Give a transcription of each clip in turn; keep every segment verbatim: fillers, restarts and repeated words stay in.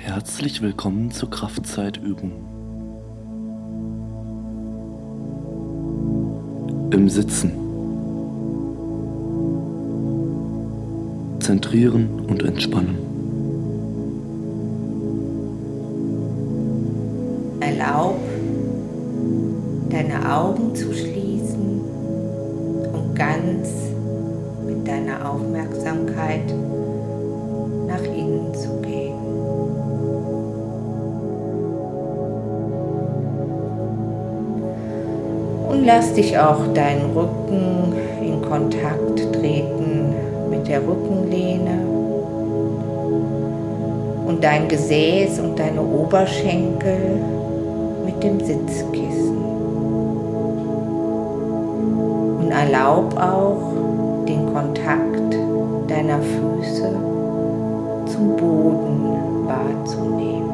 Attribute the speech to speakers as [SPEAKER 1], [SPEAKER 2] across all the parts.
[SPEAKER 1] Herzlich willkommen zur Kraftzeitübung. Im Sitzen. Zentrieren und entspannen.
[SPEAKER 2] Erlaub, deine Augen zu schließen und ganz mit deiner Aufmerksamkeit nach innen zu gehen. Und lass dich auch deinen Rücken in Kontakt treten mit der Rückenlehne und dein Gesäß und deine Oberschenkel mit dem Sitzkissen. Und erlaub auch den Kontakt deiner Füße zum Boden wahrzunehmen.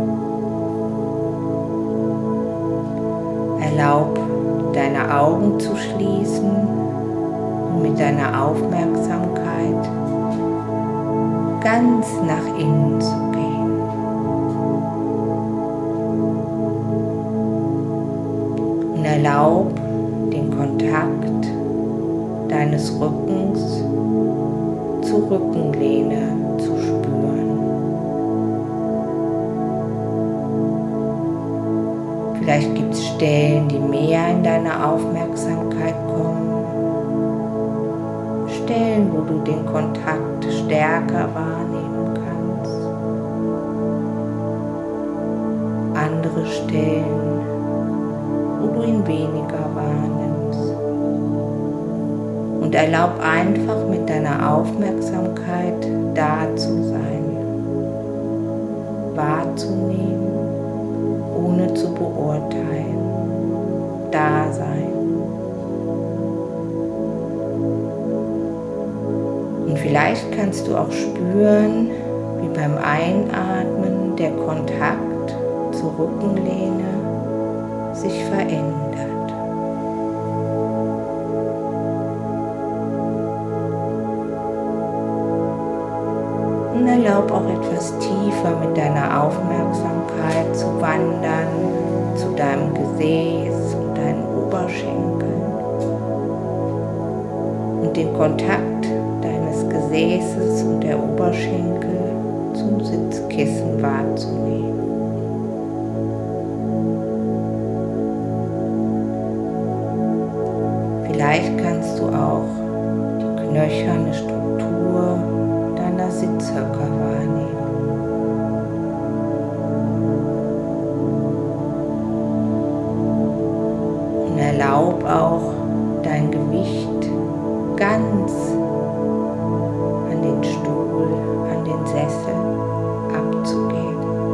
[SPEAKER 2] Erlaub, deine Augen zu schließen und mit deiner Aufmerksamkeit ganz nach innen zu gehen. Und erlaub den Kontakt deines Rückens zur Rückenlehne zu spüren. Vielleicht gibt es Stellen, die mehr in deine Aufmerksamkeit kommen. Stellen, wo du den Kontakt stärker wahrnehmen kannst. Andere Stellen, wo du ihn weniger wahrnimmst. Und erlaub einfach mit deiner Aufmerksamkeit da zu sein, wahrzunehmen, ohne zu beurteilen, da sein. Und vielleicht kannst du auch spüren, wie beim Einatmen der Kontakt zur Rückenlehne sich verändert. Und erlaub auch etwas tiefer mit deiner Aufmerksamkeit zu wandern, zu deinem Gesäß und deinen Oberschenkeln und den Kontakt deines Gesäßes und der Oberschenkel zum Sitzkissen wahrzunehmen. Vielleicht kannst du auch die knöcherne Struktur deiner Sitzhöcker wahrnehmen. Und erlaub auch dein Gewicht ganz an den Stuhl, an den Sessel abzugeben.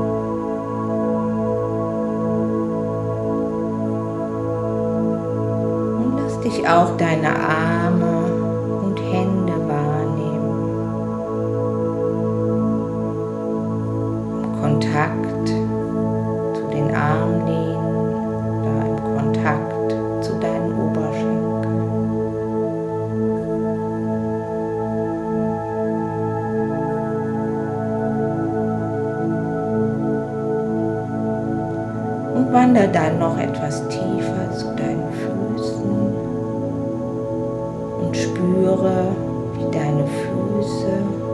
[SPEAKER 2] Und lass dich auch deine Arme und Hände wahrnehmen. Im Kontakt zu den Armlehnen oder im Kontakt zu deinen Oberschenkeln. Und wander dann noch etwas tiefer zu deinen Füßen und spüre, wie deine Füße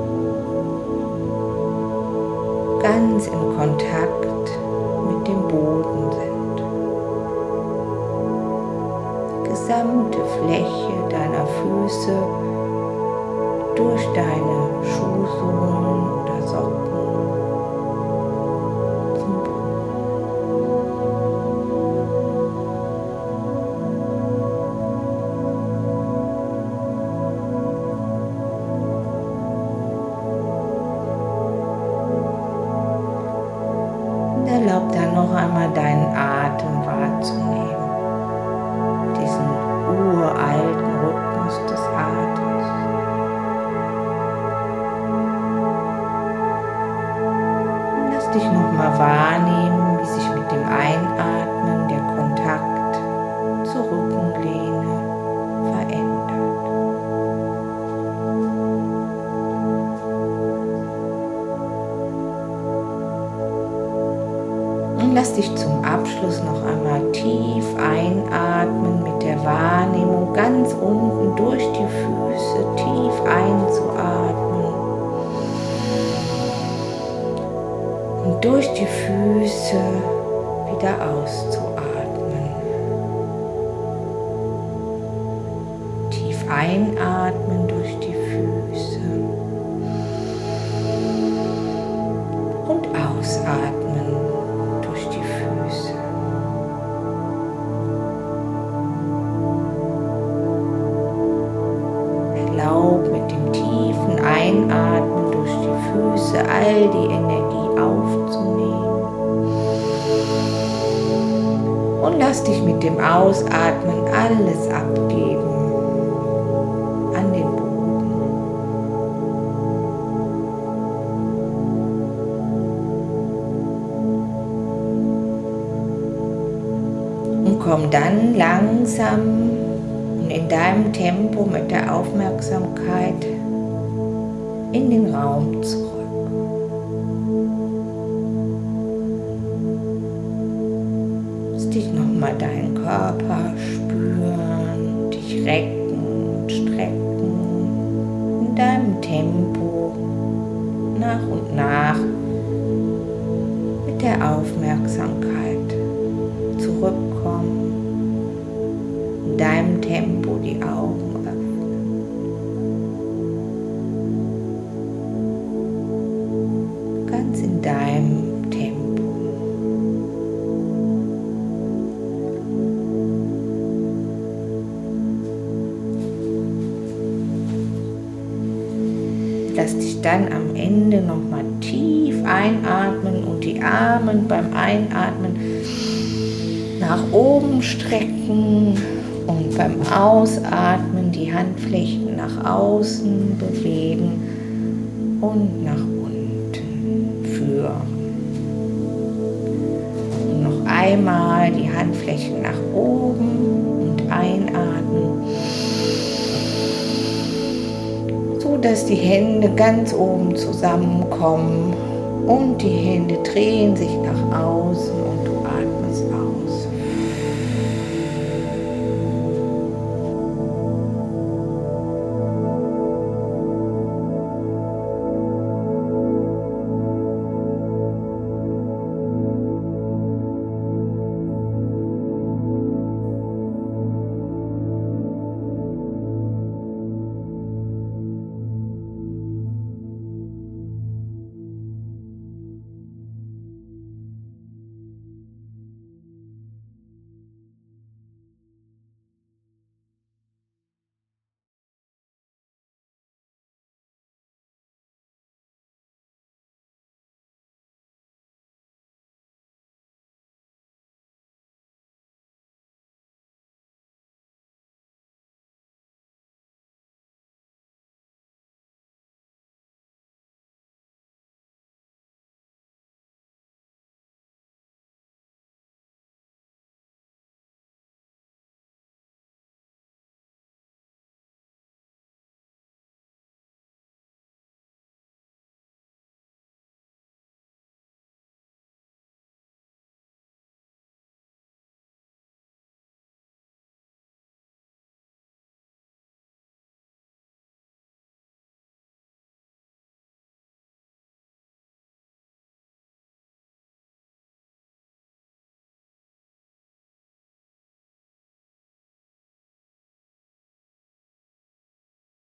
[SPEAKER 2] ganz im Kontakt mit dem Boden sind. Die gesamte Fläche deiner Füße durch deine Schuhsohlen oder Socken zum Boden. Erlaub dann noch einmal deinen Atem wahrzunehmen, diesen uralten Rhythmus des Atems. Und lass dich noch mal wahrnehmen, wie sich mit dem Einatmen der Kontakt zur Rückenlehne verändert. lass dich zum Abschluss noch einmal tief einatmen mit der Wahrnehmung ganz unten durch die Füße tief einzuatmen und durch die Füße wieder auszuatmen. Tief einatmen durch die Füße und ausatmen durch die Füße. Erlaub mit dem tiefen Einatmen durch die Füße all die Energie aufzunehmen. Und lass dich mit dem Ausatmen alles abgeben an den Boden. Und komm dann langsam und in deinem Tempo mit der Aufmerksamkeit in den Raum zurück. Dich nochmal deinen Körper spüren, dich recken und strecken in deinem Tempo nach und nach mit der Aufmerksamkeit zurückkommen, in deinem Tempo die Augen öffnen. Ganz in deinem Tempo. Lass dich dann am Ende nochmal tief einatmen und die Arme beim Einatmen nach oben strecken und beim Ausatmen die Handflächen nach außen bewegen und nach unten führen. Und noch einmal die Handflächen nach oben und einatmen, dass die Hände ganz oben zusammenkommen und die Hände drehen sich nach außen und